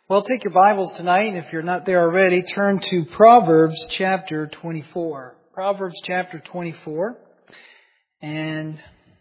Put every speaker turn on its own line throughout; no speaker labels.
Well, take your Bibles tonight, and if you're not there already, turn to Proverbs chapter 24. Proverbs chapter 24. And,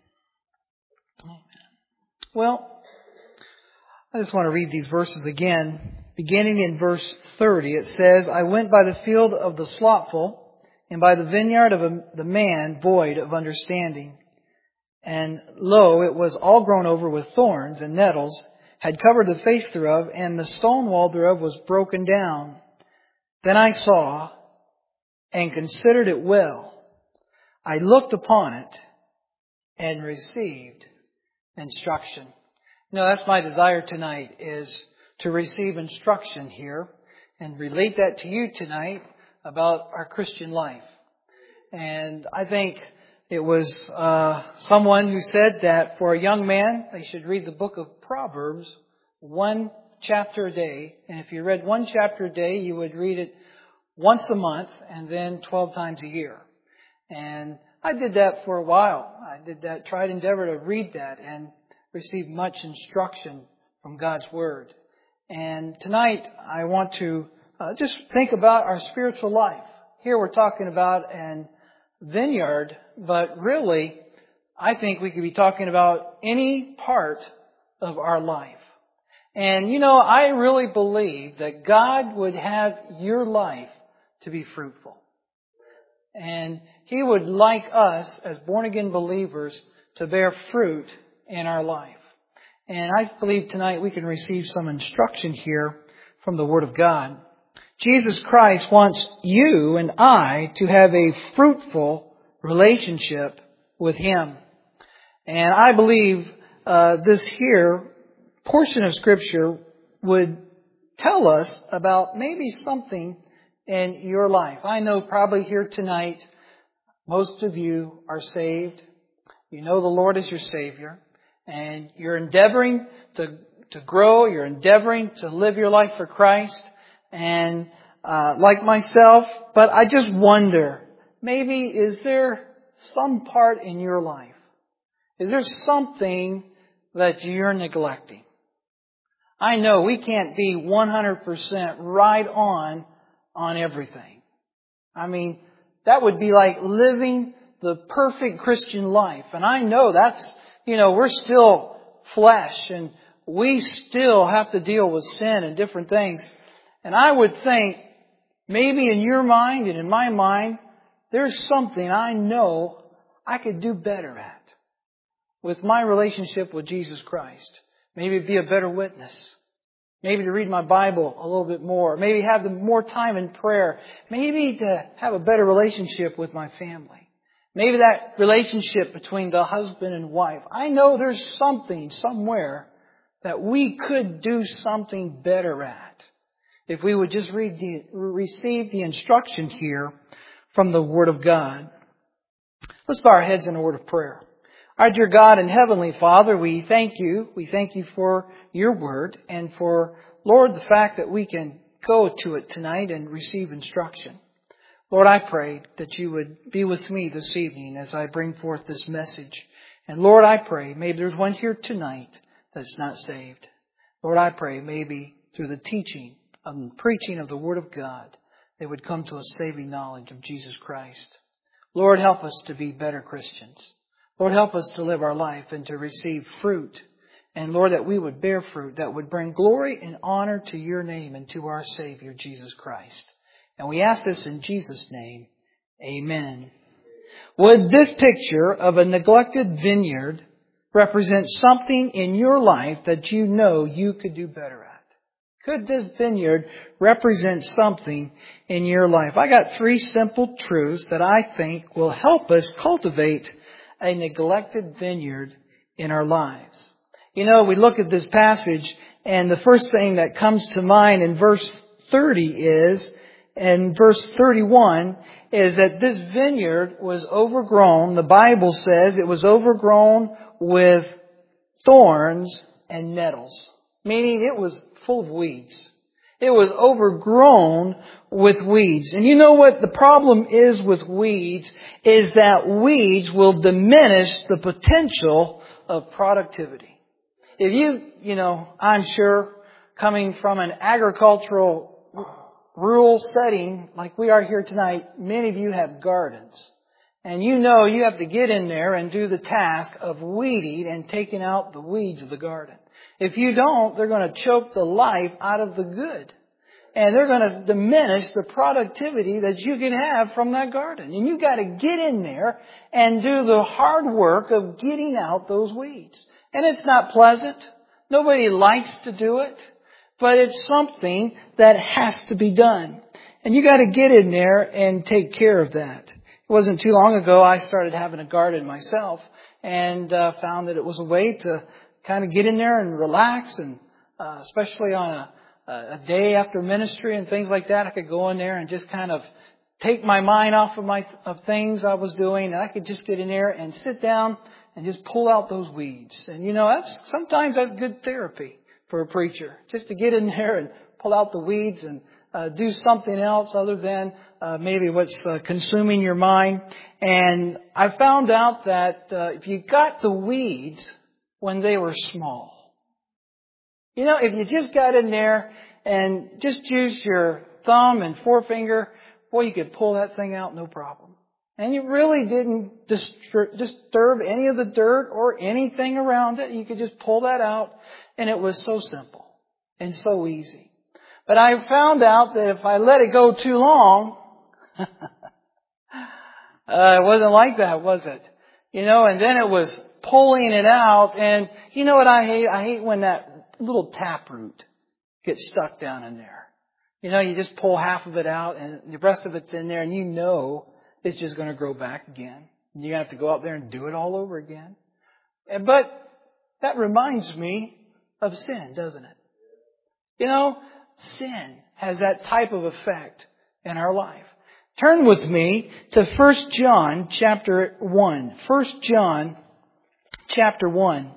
well, I just want to read these verses again. Beginning in verse 30, it says, I went by the field of the slothful, and by the vineyard of the man void of understanding. And lo, it was all grown over with thorns and nettles, had covered the face thereof, and the stone wall thereof was broken down. Then I saw and considered it well. I looked upon it and received instruction. That's my desire tonight, is to receive instruction here and relate that to you tonight about our Christian life. And I think it was someone who said that for a young man, they should read the book of Proverbs 1 chapter a day. And if you read 1 chapter a day, you would read it once a month and then 12 times a year. And I did that for a while. I did that, tried endeavor to read that and receive much instruction from God's Word. And tonight I want to just think about our spiritual life. Here we're talking about an vineyard, but really, I think we could be talking about any part of our life. And I really believe that God would have your life to be fruitful. And He would like us as born-again believers to bear fruit in our life. And I believe tonight we can receive some instruction here from the Word of God. Jesus Christ wants you and I to have a fruitful relationship with Him. And I believe this here portion of Scripture would tell us about maybe something in your life. I know probably here tonight, most of you are saved. You know the Lord is your Savior. And you're endeavoring to grow. You're endeavoring to live your life for Christ. And like myself, but I just wonder, maybe is there some part in your life? Is there something that you're neglecting? I know we can't be 100% right on everything. I mean, that would be like living the perfect Christian life. And I know that's, we're still flesh and we still have to deal with sin and different things. And I would think, maybe in your mind and in my mind, there's something I know I could do better at with my relationship with Jesus Christ. Maybe be a better witness. Maybe to read my Bible a little bit more. Maybe have more time in prayer. Maybe to have a better relationship with my family. Maybe that relationship between the husband and wife. I know there's something somewhere that we could do something better at if we would just receive the instruction here from the Word of God. Let's bow our heads in a word of prayer. Our dear God and Heavenly Father, we thank you. We thank you for your Word and for, Lord, the fact that we can go to it tonight and receive instruction. Lord, I pray that you would be with me this evening as I bring forth this message. And Lord, I pray maybe there's one here tonight that's not saved. Lord, I pray maybe through the teaching and preaching of the Word of God, they would come to a saving knowledge of Jesus Christ. Lord, help us to be better Christians. Lord, help us to live our life and to receive fruit. And Lord, that we would bear fruit that would bring glory and honor to your name and to our Savior, Jesus Christ. And we ask this in Jesus' name. Amen. Would this picture of a neglected vineyard represent something in your life that you know you could do better at? Could this vineyard represent something in your life? I got 3 simple truths that I think will help us cultivate a neglected vineyard in our lives. We look at this passage and the first thing that comes to mind in verse 30 and verse 31 is that this vineyard was overgrown. The Bible says it was overgrown with thorns and nettles, meaning it was full of weeds. It was overgrown with weeds. And you know what the problem is with weeds is that weeds will diminish the potential of productivity. If I'm sure coming from an agricultural rural setting like we are here tonight, many of you have gardens. And you know you have to get in there and do the task of weeding and taking out the weeds of the garden. If you don't, they're going to choke the life out of the good. And they're going to diminish the productivity that you can have from that garden. And you've got to get in there and do the hard work of getting out those weeds. And it's not pleasant. Nobody likes to do it. But it's something that has to be done. And you got to get in there and take care of that. It wasn't too long ago I started having a garden myself and found that it was a way to kind of get in there and relax, and especially on a day after ministry and things like that, I could go in there and just kind of take my mind off of things I was doing, and I could just get in there and sit down and just pull out those weeds. And you know, sometimes that's good therapy for a preacher, just to get in there and pull out the weeds and do something else other than maybe what's consuming your mind. And I found out that if you got the weeds when they were small, you know, if you just got in there and just used your thumb and forefinger, boy, you could pull that thing out no problem. And you really didn't disturb any of the dirt or anything around it. You could just pull that out, and it was so simple and so easy. But I found out that if I let it go too long, it wasn't like that, was it? You know, and then it was pulling it out. And you know what I hate? I hate when that little taproot gets stuck down in there. You know, you just pull half of it out and the rest of it's in there, and you know it's just going to grow back again. And you're going to have to go out there and do it all over again. But that reminds me of sin, doesn't it? You know, sin has that type of effect in our life. Turn with me to 1 John chapter 1. 1 John chapter 1.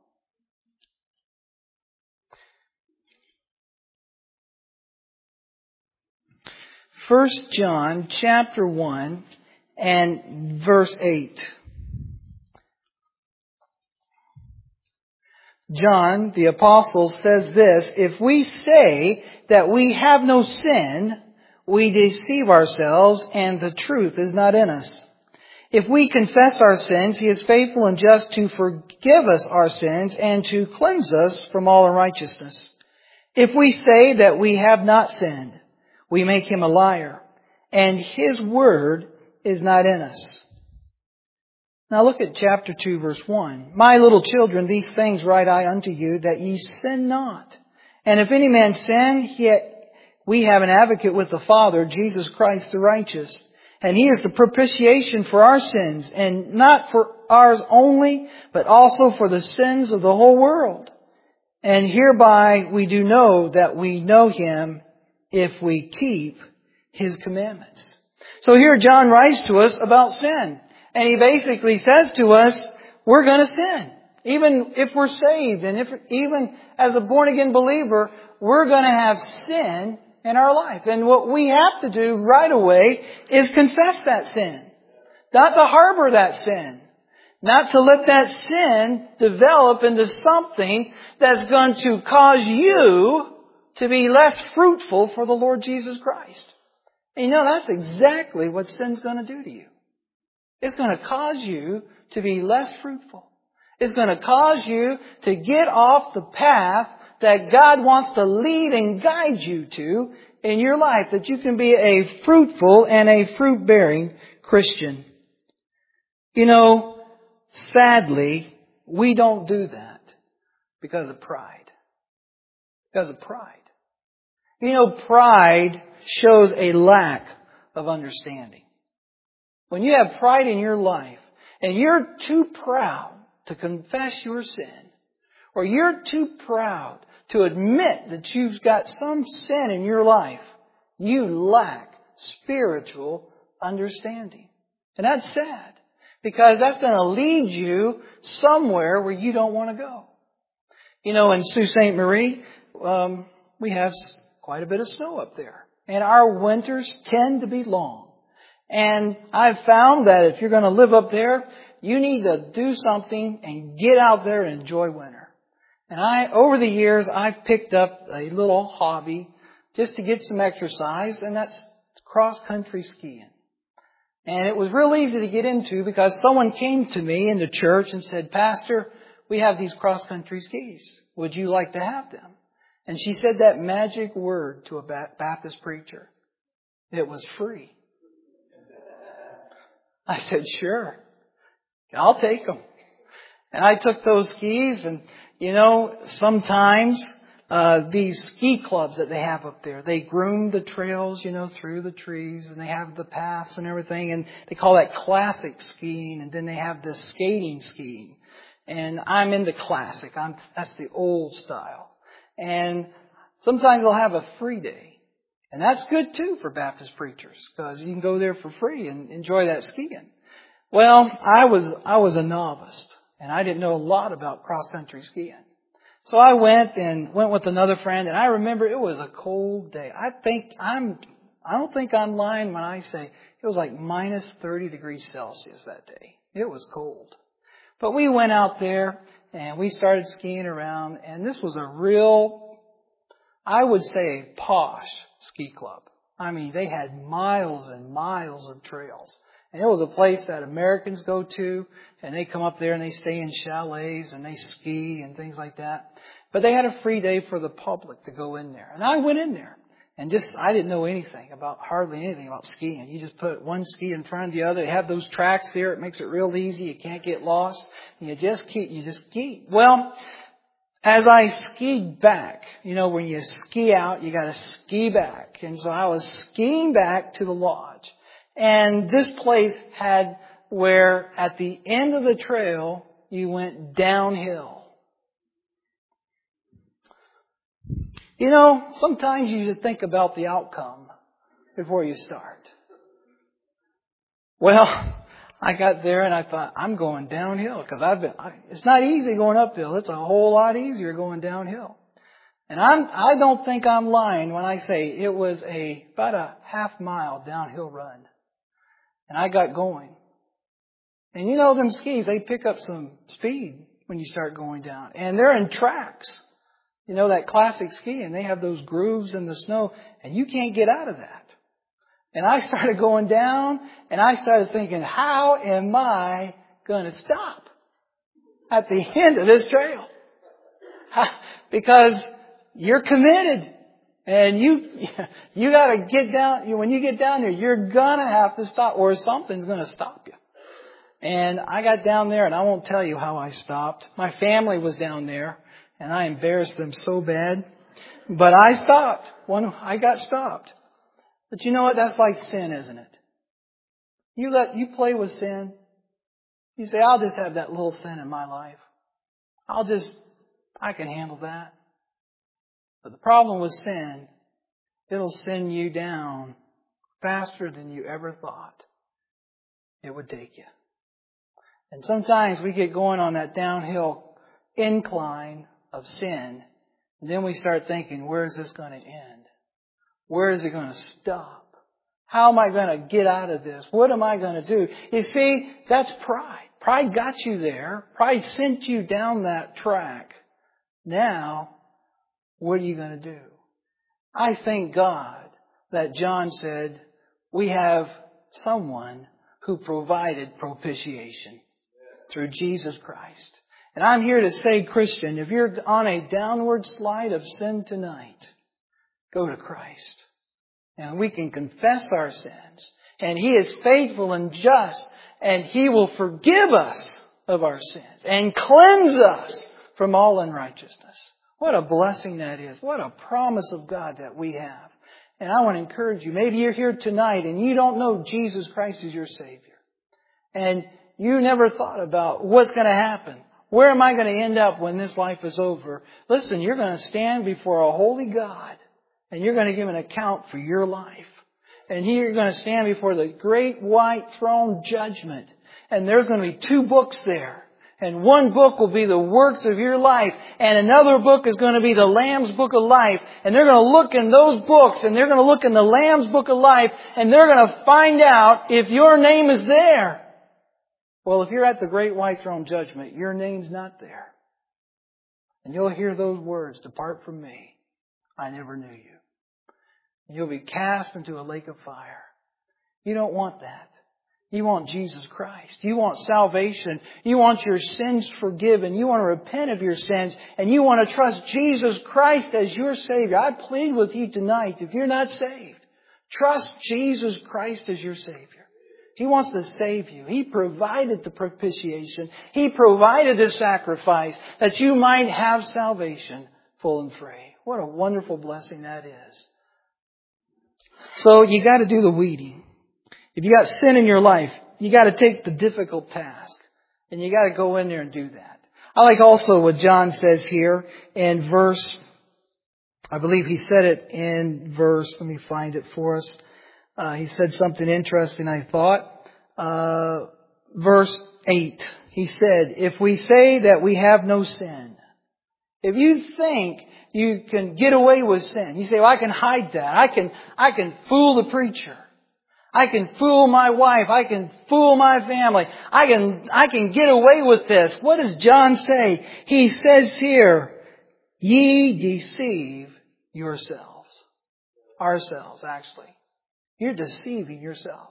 First John chapter 1 and verse 8. John, the apostle, says this: if we say that we have no sin, we deceive ourselves and the truth is not in us. If we confess our sins, He is faithful and just to forgive us our sins and to cleanse us from all unrighteousness. If we say that we have not sinned, we make Him a liar, and His word is not in us. Now look at chapter 2, verse 1. My little children, these things write I unto you, that ye sin not. And if any man sin, yet we have an advocate with the Father, Jesus Christ the righteous. And He is the propitiation for our sins, and not for ours only, but also for the sins of the whole world. And hereby we do know that we know Him, if we keep His commandments. So here John writes to us about sin. And he basically says to us, we're going to sin. Even if we're saved, and even as a born-again believer, we're going to have sin in our life. And what we have to do right away is confess that sin. Not to harbor that sin. Not to let that sin develop into something that's going to cause you to be less fruitful for the Lord Jesus Christ. And you know, that's exactly what sin's going to do to you. It's going to cause you to be less fruitful. It's going to cause you to get off the path that God wants to lead and guide you to in your life, that you can be a fruitful and a fruit-bearing Christian. You know, sadly, we don't do that because of pride. Because of pride. You know, pride shows a lack of understanding. When you have pride in your life and you're too proud to confess your sin, or you're too proud to admit that you've got some sin in your life, you lack spiritual understanding. And that's sad, because that's going to lead you somewhere where you don't want to go. You know, in Sault Ste. Marie, we have quite a bit of snow up there. And our winters tend to be long. And I've found that if you're going to live up there, you need to do something and get out there and enjoy winter. And over the years, I've picked up a little hobby just to get some exercise, and that's cross-country skiing. And it was real easy to get into because someone came to me in the church and said, "Pastor, we have these cross-country skis. Would you like to have them?" And she said that magic word to a Baptist preacher. It was free. I said, "Sure, I'll take them." And I took those skis, and sometimes these ski clubs that they have up there, they groom the trails, through the trees, and they have the paths and everything, and they call that classic skiing, and then they have this skating skiing. And I'm into classic. That's the old style. And sometimes they'll have a free day. And that's good too for Baptist preachers, because you can go there for free and enjoy that skiing. Well, I was a novice, and I didn't know a lot about cross-country skiing. So I went with another friend, and I remember it was a cold day. I don't think I'm lying when I say it was like minus 30 degrees Celsius that day. It was cold. But we went out there and we started skiing around, and this was a real, I would say, posh ski club. I mean, they had miles and miles of trails. And it was a place that Americans go to, and they come up there and they stay in chalets and they ski and things like that. But they had a free day for the public to go in there. And I went in there and I didn't know hardly anything about skiing. You just put one ski in front of the other. They have those tracks there. It makes it real easy. You can't get lost. And you just ski. Well, as I skied back, when you ski out, you got to ski back. And so I was skiing back to the lodge. And this place had where at the end of the trail, you went downhill. Sometimes you should think about the outcome before you start. Well, I got there and I thought, I'm going downhill because it's not easy going uphill. It's a whole lot easier going downhill. And I don't think I'm lying when I say it was about a half-mile downhill run. And I got going. And them skis, they pick up some speed when you start going down. And they're in tracks. That classic ski, and they have those grooves in the snow, and you can't get out of that. And I started going down, and I started thinking, how am I going to stop at the end of this trail? Because you're committed. And you got to get down. When you get down there, you're going to have to stop, or something's going to stop you. And I got down there, and I won't tell you how I stopped. My family was down there, and I embarrassed them so bad. But I stopped. I got stopped. But you know what? That's like sin, isn't it? You play with sin. You say, I'll just have that little sin in my life. I can handle that. But the problem with sin, it'll send you down faster than you ever thought it would take you. And sometimes we get going on that downhill incline of sin, and then we start thinking, where is this going to end? Where is it going to stop? How am I going to get out of this? What am I going to do? You see, that's pride. Pride got you there. Pride sent you down that track. Now, what are you going to do? I thank God that John said, we have someone who provided propitiation through Jesus Christ. And I'm here to say, Christian, if you're on a downward slide of sin tonight, go to Christ. And we can confess our sins. And He is faithful and just. And He will forgive us of our sins and cleanse us from all unrighteousness. What a blessing that is. What a promise of God that we have. And I want to encourage you. Maybe you're here tonight and you don't know Jesus Christ as your Savior. And you never thought about what's going to happen. Where am I going to end up when this life is over? Listen, you're going to stand before a holy God. And you're going to give an account for your life. And you're going to stand before the great white throne judgment. And there's going to be 2 books there. And one book will be the works of your life. And another book is going to be the Lamb's Book of Life. And they're going to look in those books. And they're going to look in the Lamb's Book of Life. And they're going to find out if your name is there. Well, if you're at the great white throne judgment, your name's not there. And you'll hear those words, "Depart from me, I never knew you." And you'll be cast into a lake of fire. You don't want that. You want Jesus Christ. You want salvation. You want your sins forgiven. You want to repent of your sins. And you want to trust Jesus Christ as your Savior. I plead with you tonight, if you're not saved, trust Jesus Christ as your Savior. He wants to save you. He provided the propitiation. He provided the sacrifice that you might have salvation full and free. What a wonderful blessing that is. So you got to do the weeding. If you got sin in your life, you got to take the difficult task. And you got to go in there and do that. I like also what John says here in verse, I believe he said it in verse, let me find it for us. He said something interesting, I thought. Verse 8. He said, if we say that we have no sin, if you think you can get away with sin, you say, well, I can hide that. I can fool the preacher. I can fool my wife. I can fool my family. I can get away with this. What does John say? He says here, ye deceive yourselves. Ourselves, actually. You're deceiving yourself.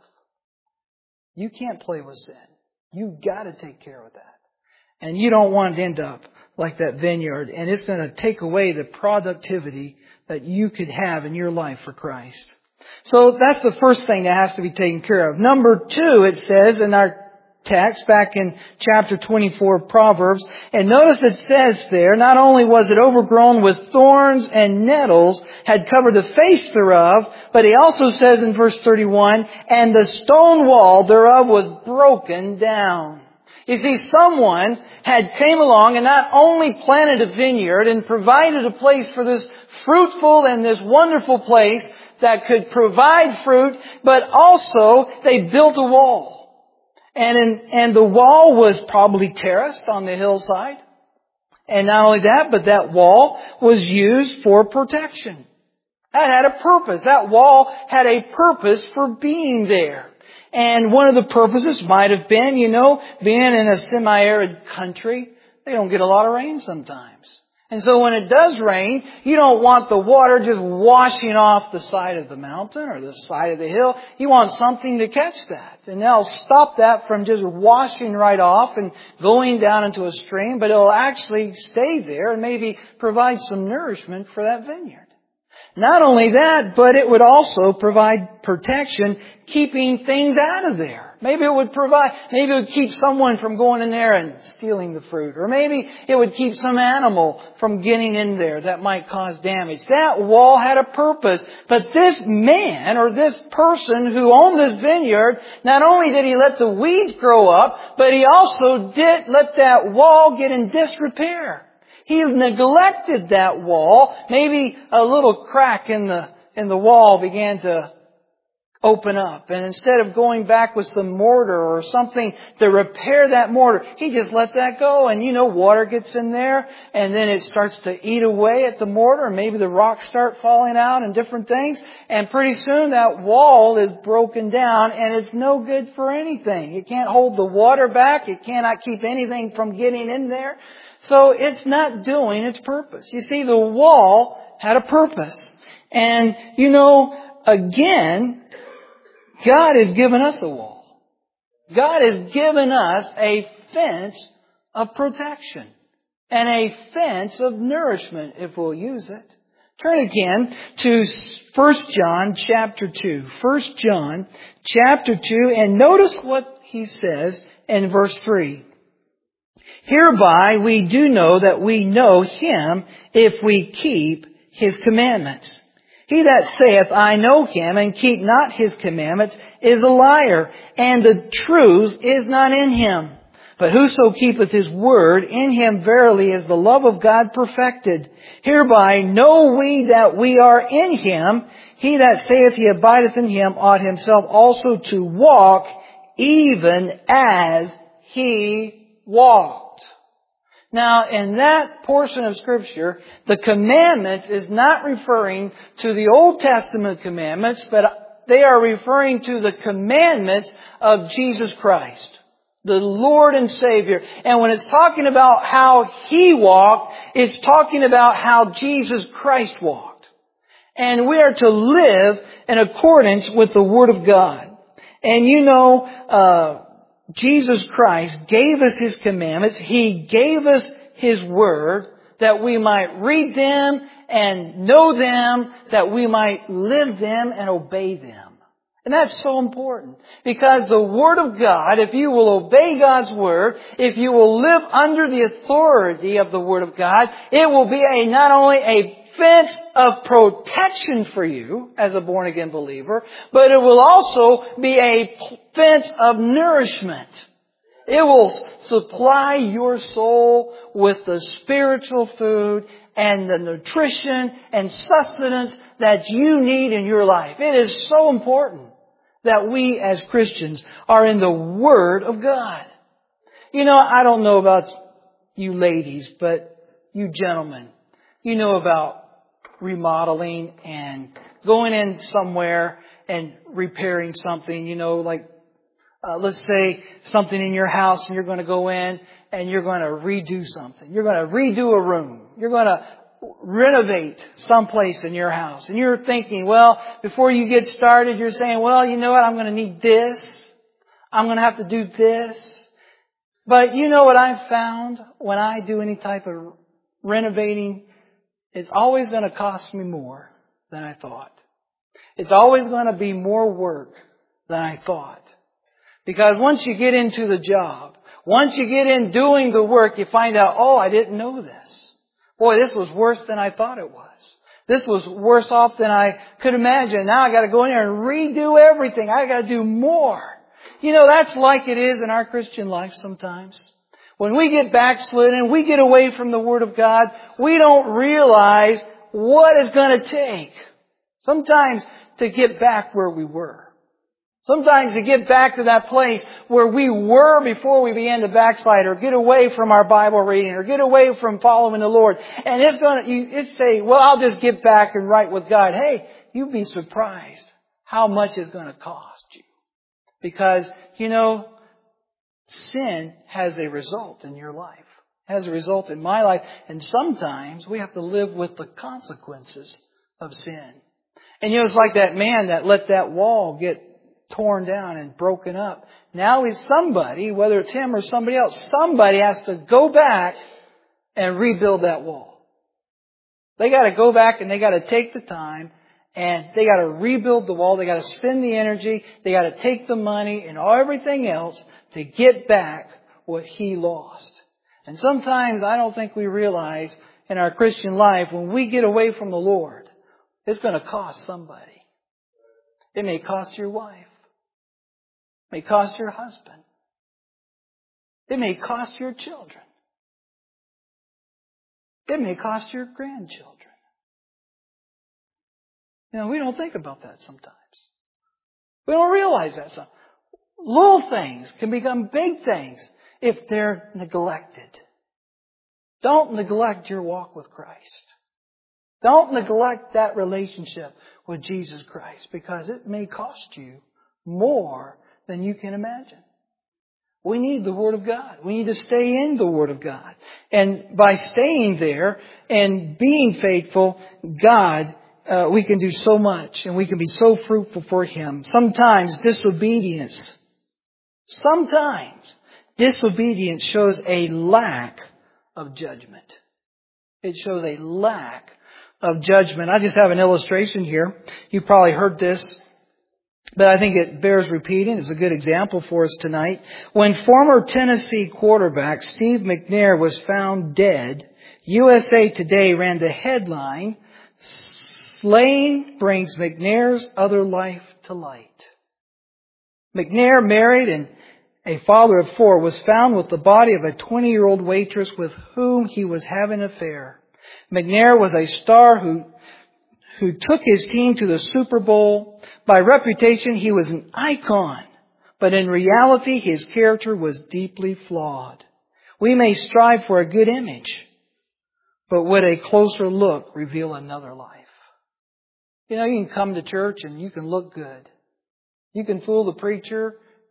You can't play with sin. You've got to take care of that. And you don't want to end up like that vineyard. And it's going to take away the productivity that you could have in your life for Christ. So that's the first thing that has to be taken care of. Number 2, it says in our text back in chapter 24 of Proverbs, and notice it says there, not only was it overgrown with thorns and nettles, had covered the face thereof, but he also says in verse 31, and the stone wall thereof was broken down. You see, someone had came along and not only planted a vineyard and provided a place for this fruitful and this wonderful place that could provide fruit, but also they built a wall. And the wall was probably terraced on the hillside. And not only that, but that wall was used for protection. That had a purpose. That wall had a purpose for being there. And one of the purposes might have been, being in a semi-arid country, they don't get a lot of rain sometimes. And so when it does rain, you don't want the water just washing off the side of the mountain or the side of the hill. You want something to catch that. And that'll stop that from just washing right off and going down into a stream, but it'll actually stay there and maybe provide some nourishment for that vineyard. Not only that, but it would also provide protection, keeping things out of there. Maybe it would keep someone from going in there and stealing the fruit. Or maybe it would keep some animal from getting in there that might cause damage. That wall had a purpose. But this man or this person who owned this vineyard, not only did he let the weeds grow up, but he also did let that wall get in disrepair. He neglected that wall. Maybe a little crack in the wall began to open up. And instead of going back with some mortar or something to repair that mortar, he just let that go. And water gets in there and then it starts to eat away at the mortar. And maybe the rocks start falling out and different things. And pretty soon that wall is broken down and it's no good for anything. It can't hold the water back. It cannot keep anything from getting in there. So it's not doing its purpose. You see, the wall had a purpose. And, again, God has given us a wall. God has given us a fence of protection and a fence of nourishment if we'll use it. Turn again to 1 John chapter 2. 1 John chapter 2, and notice what he says in verse 3. Hereby we do know that we know Him if we keep His commandments. He that saith, I know Him, and keep not His commandments, is a liar, and the truth is not in him. But whoso keepeth His word, in him verily is the love of God perfected. Hereby know we that we are in Him. He that saith he abideth in Him ought himself also to walk even as He walked. Now, in that portion of Scripture, the commandments is not referring to the Old Testament commandments, but they are referring to the commandments of Jesus Christ. The Lord and Savior. And when it's talking about how He walked, it's talking about how Jesus Christ walked. And we are to live in accordance with the Word of God. And you know, Jesus Christ gave us His commandments. He gave us His Word that we might read them and know them, that we might live them and obey them. And that's so important. Because the Word of God, if you will obey God's Word, if you will live under the authority of the Word of God, it will be not only a fence of protection for you as a born-again believer, but it will also be a fence of nourishment. It will supply your soul with the spiritual food and the nutrition and sustenance that you need in your life. It is so important that we as Christians are in the Word of God. You know, I don't know about you ladies, but you gentlemen, you know about remodeling and going in somewhere and repairing something, you know, like let's say something in your house and you're going to go in and you're going to redo something. You're going to redo a room. You're going to renovate someplace in your house. And you're thinking, well, before you get started, you're saying, well, you know what? I'm going to need this. I'm going to have to do this. But you know what I've found when I do any type of renovating? It's always going to cost me more than I thought. It's always going to be more work than I thought. Because once you get into the job, once you get in doing the work, you find out, oh, I didn't know this. Boy, this was worse than I thought it was. This was worse off than I could imagine. Now I got to go in there and redo everything. I got to do more. You know, that's like it is in our Christian life sometimes. When we get backslidden, we get away from the Word of God, we don't realize what it's going to take sometimes to get back where we were. Sometimes to get back to that place where we were before we began to backslide, or get away from our Bible reading, or get away from following the Lord. And it's say, well, I'll just get back and right with God. Hey, you'd be surprised how much it's going to cost you. Because, you know, sin has a result in your life. It has a result in my life. And sometimes we have to live with the consequences of sin. And you know, it's like that man that let that wall get torn down and broken up. Now is somebody, whether it's him or somebody else, somebody has to go back and rebuild that wall. They got to go back and they got to take the time and they got to rebuild the wall. They got to spend the energy. They got to take the money and everything else to get back what he lost. And sometimes I don't think we realize in our Christian life, when we get away from the Lord, it's going to cost somebody. It may cost your wife. It may cost your husband. It may cost your children. It may cost your grandchildren. You know, we don't think about that sometimes. We don't realize that sometimes. Little things can become big things if they're neglected. Don't neglect your walk with Christ. Don't neglect that relationship with Jesus Christ, because it may cost you more than you can imagine. We need the Word of God. We need to stay in the Word of God. And by staying there and being faithful, we can do so much and we can be so fruitful for Him. Sometimes disobedience shows a lack of judgment. It shows a lack of judgment. I just have an illustration here. You probably heard this, but I think it bears repeating. It's a good example for us tonight. When former Tennessee quarterback Steve McNair was found dead, USA Today ran the headline, "Slain brings McNair's other life to light." McNair, married and a father of 4, was found with the body of a 20-year-old waitress with whom he was having an affair. McNair was a star who took his team to the Super Bowl. By reputation, he was an icon. But in reality, his character was deeply flawed. We may strive for a good image, but would a closer look reveal another life? You know, you can come to church and you can look good. You can fool the preacher.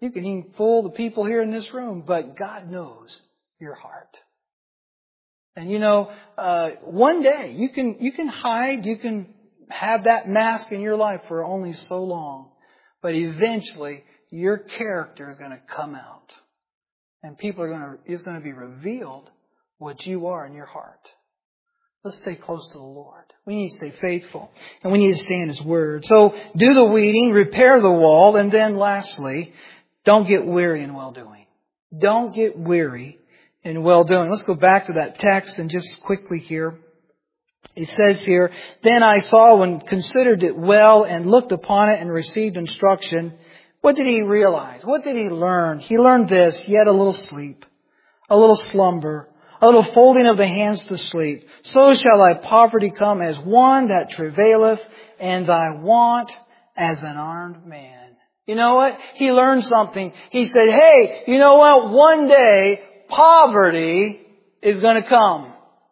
You can even fool the people here in this room, but God knows your heart. And one day you can hide, you can have that mask in your life for only so long. But eventually your character is going to come out. And it's going to be revealed what you are in your heart. Let's stay close to the Lord. We need to stay faithful. And we need to stay in His Word. So do the weeding, repair the wall, and then lastly, don't get weary in well-doing. Don't get weary in well-doing. Let's go back to that text and just quickly here. It says here, then I saw and considered it well and looked upon it and received instruction. What did he realize? What did he learn? He learned this, yet a little sleep, a little slumber, a little folding of the hands to sleep. So shall thy poverty come as one that travaileth, and thy want as an armed man. You know what? He learned something. He said, hey, you know what? One day, poverty is going to come.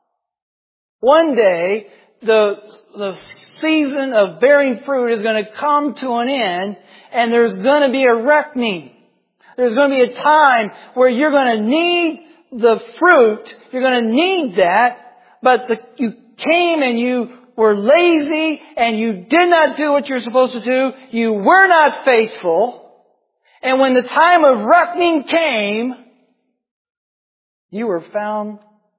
One day, the season of bearing fruit is going to come to an end, and there's going to be a reckoning. There's going to be a time where you're going to need the fruit. You're going to need that, but you came and you were lazy and you did not do what you're supposed to do. You were not faithful. And when the time of reckoning came, you were found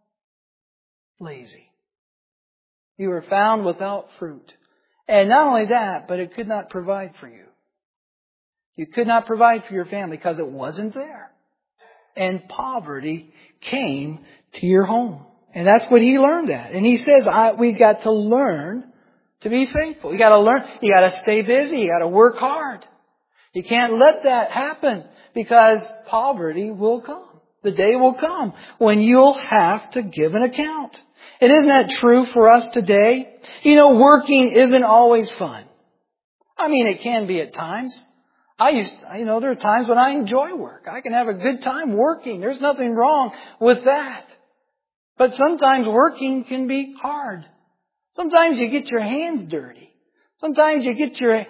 lazy. You were found without fruit. And not only that, but it could not provide for you. You could not provide for your family because it wasn't there. And poverty came to your home. And that's what he learned at. And he says, we got to learn to be faithful. You got to learn. You got to stay busy. You got to work hard. You can't let that happen because poverty will come. The day will come when you'll have to give an account. And isn't that true for us today? Working isn't always fun. I mean, it can be at times. There are times when I enjoy work. I can have a good time working. There's nothing wrong with that. But sometimes working can be hard. Sometimes you get your hands dirty. Sometimes you get your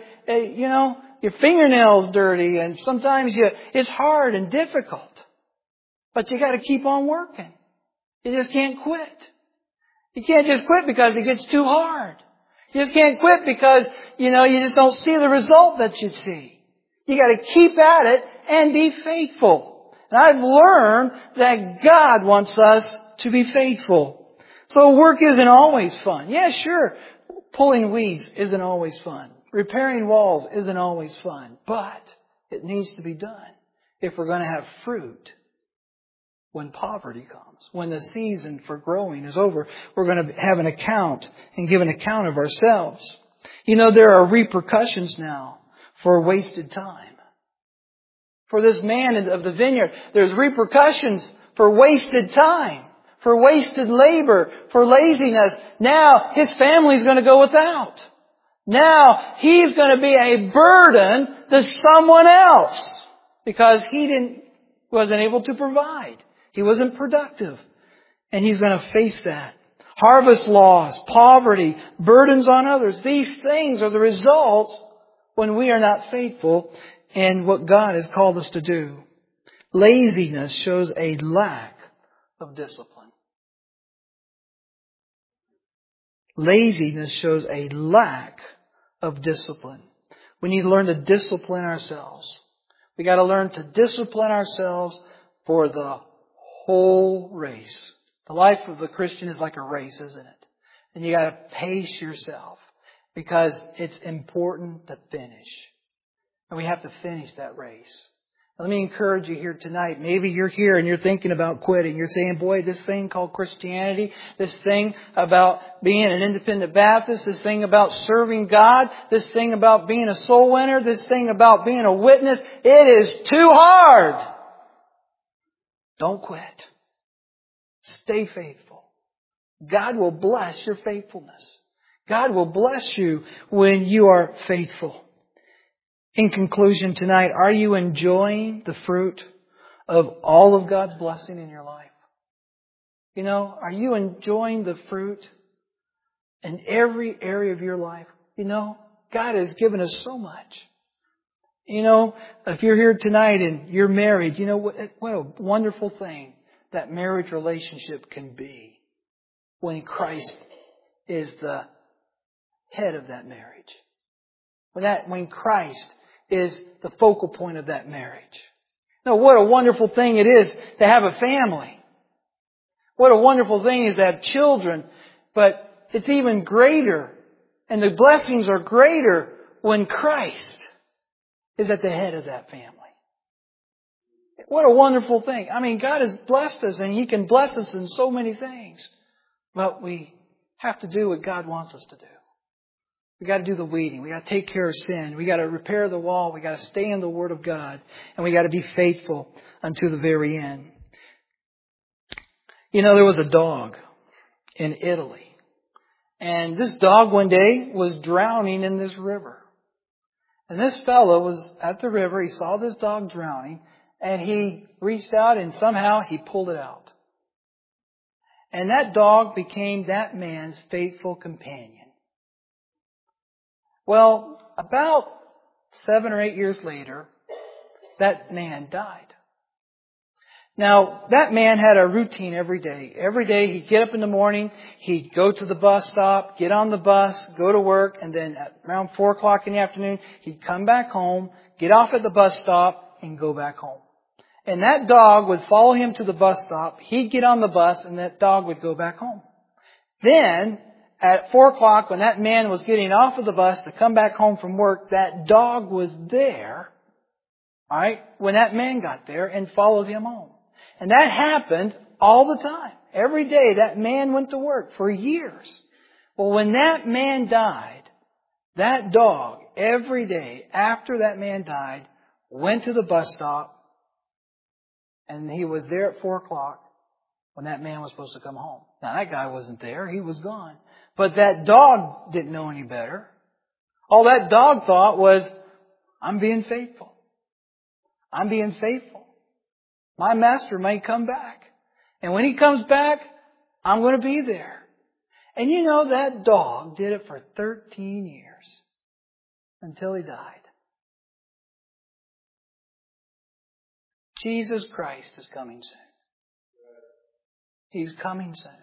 fingernails dirty, and sometimes it's hard and difficult. But you got to keep on working. You just can't quit. You can't just quit because it gets too hard. You just can't quit because, you just don't see the result that you see. You got to keep at it and be faithful. And I've learned that God wants us to be faithful. So work isn't always fun. Yeah, sure. Pulling weeds isn't always fun. Repairing walls isn't always fun. But it needs to be done if we're going to have fruit when poverty comes. When the season for growing is over, we're going to have an account and give an account of ourselves. There are repercussions now for wasted time. For this man of the vineyard, there's repercussions for wasted time, for wasted labor, for laziness. Now his family's going to go without. Now he's going to be a burden to someone else because he wasn't able to provide. He wasn't productive. And he's going to face that. Harvest loss, poverty, burdens on others. These things are the results when we are not faithful in what God has called us to do. Laziness shows a lack of discipline. Laziness shows a lack of discipline. We need to learn to discipline ourselves. We got to learn to discipline ourselves for the whole race. The life of the Christian is like a race, isn't it? And you got to pace yourself because it's important to finish. And we have to finish that race. Let me encourage you here tonight. Maybe you're here and you're thinking about quitting. You're saying, boy, this thing called Christianity, this thing about being an independent Baptist, this thing about serving God, this thing about being a soul winner, this thing about being a witness, it is too hard. Don't quit. Stay faithful. God will bless your faithfulness. God will bless you when you are faithful. In conclusion tonight, are you enjoying the fruit of all of God's blessing in your life? Are you enjoying the fruit in every area of your life? God has given us so much. You know, if you're here tonight and you're married, you know what a wonderful thing that marriage relationship can be when Christ is the head of that marriage. When Christ is the focal point of that marriage. No, what a wonderful thing it is to have a family. What a wonderful thing is to have children. But it's even greater, and the blessings are greater when Christ is at the head of that family. What a wonderful thing. I mean, God has blessed us, and He can bless us in so many things. But we have to do what God wants us to do. We got to do the weeding. We got to take care of sin. We got to repair the wall. We got to stay in the Word of God. And we got to be faithful unto the very end. You know, there was a dog in Italy. And this dog one day was drowning in this river. And this fellow was at the river. He saw this dog drowning. And he reached out and somehow he pulled it out. And that dog became that man's faithful companion. Well, about 7 or 8 years later, that man died. Now, that man had a routine every day. Every day he'd get up in the morning, he'd go to the bus stop, get on the bus, go to work, and then at around 4 o'clock in the afternoon, he'd come back home, get off at the bus stop, and go back home. And that dog would follow him to the bus stop, he'd get on the bus, and that dog would go back home. Then, at 4 o'clock, when that man was getting off of the bus to come back home from work, that dog was there, all right, when that man got there and followed him home. And that happened all the time. Every day that man went to work for years. Well, when that man died, that dog, every day after that man died, went to the bus stop, and he was there at 4 o'clock when that man was supposed to come home. Now, that guy wasn't there. He was gone. But that dog didn't know any better. All that dog thought was, I'm being faithful. I'm being faithful. My master might come back. And when he comes back, I'm going to be there. And you know, that dog did it for 13 years until he died. Jesus Christ is coming soon. He's coming soon.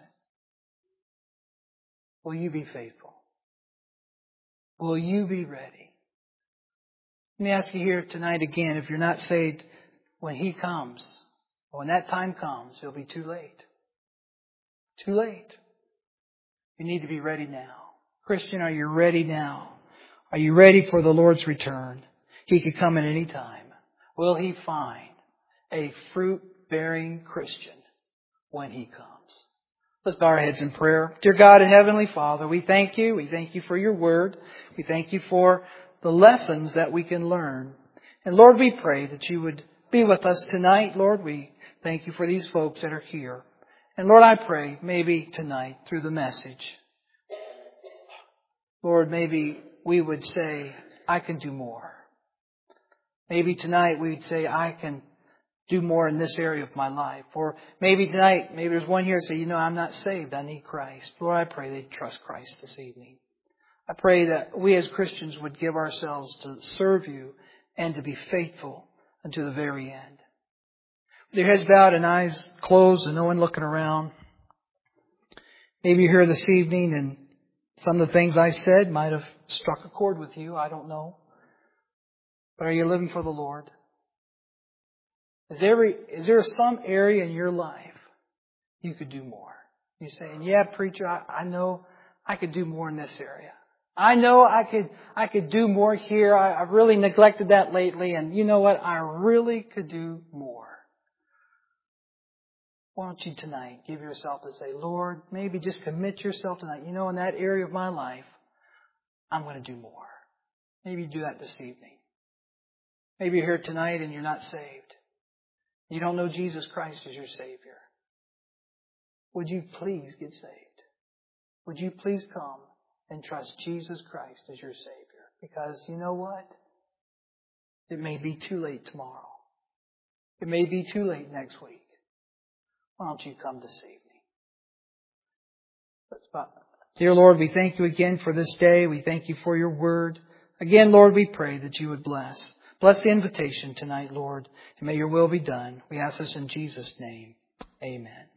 Will you be faithful? Will you be ready? Let me ask you here tonight again, if you're not saved, when He comes, when that time comes, it'll be too late. Too late. You need to be ready now. Christian, are you ready now? Are you ready for the Lord's return? He could come at any time. Will He find a fruit-bearing Christian when He comes? Let's bow our heads in prayer. Dear God and Heavenly Father, we thank You. We thank You for Your Word. We thank You for the lessons that we can learn. And Lord, we pray that You would be with us tonight. Lord, we thank You for these folks that are here. And Lord, I pray maybe tonight through the message, Lord, maybe we would say, I can do more. Maybe tonight we'd say, I can do more in this area of my life. Or maybe tonight, maybe there's one here who say, you know, I'm not saved. I need Christ. Lord, I pray they'd trust Christ this evening. I pray that we as Christians would give ourselves to serve You and to be faithful unto the very end. With your heads bowed and eyes closed and no one looking around. Maybe you're here this evening and some of the things I said might have struck a chord with you. I don't know. But are you living for the Lord? Is there some area in your life you could do more? You're saying, yeah, preacher, I know I could do more in this area. I know I could do more here. I've really neglected that lately. And you know what? I really could do more. Why don't you tonight give yourself to say, Lord, maybe just commit yourself tonight. You know, in that area of my life, I'm going to do more. Maybe you do that this evening. Maybe you're here tonight and you're not saved. You don't know Jesus Christ as your Savior. Would you please get saved? Would you please come and trust Jesus Christ as your Savior? Because you know what? It may be too late tomorrow. It may be too late next week. Why don't you come this evening? Let's bow. Dear Lord, we thank You again for this day. We thank You for Your Word. Again, Lord, we pray that You would bless Bless the invitation tonight, Lord, and may your will be done. We ask this in Jesus' name. Amen.